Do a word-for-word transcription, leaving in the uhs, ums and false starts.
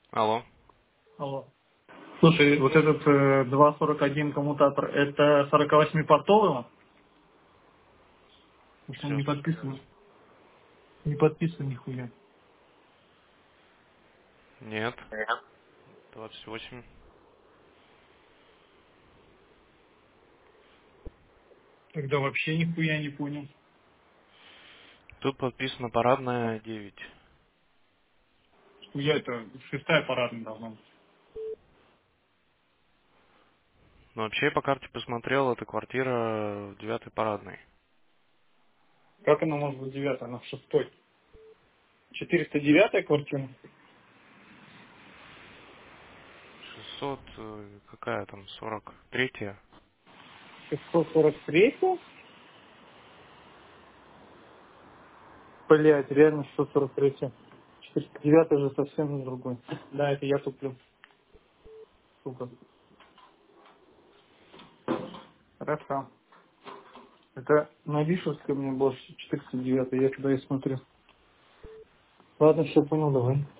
Алло. Алло. Слушай, вот этот э, два сорок один коммутатор, это сорок восемь портовый? Потому что он Сейчас не подписан, посмотрим. не подписан нихуя. Нет. двадцать восемь. Тогда вообще нихуя не понял. Тут подписано парадная девять. Хуя это шестая парадная должна быть. Но вообще я по карте посмотрел, это квартира в девятой парадной. Как она может быть девятая? Она в шестой. четыреста девятая квартира? шестьсот, э, какая там, сорок третья. шестьсот сорок третья? Блять, реально шестьсот сорок третья. четыреста девятая же совсем другой. Да, это я туплю. Сука. Хорошо. Это на Вишевской у меня было четыреста девятая, я туда и смотрю. Ладно, все понял, давай.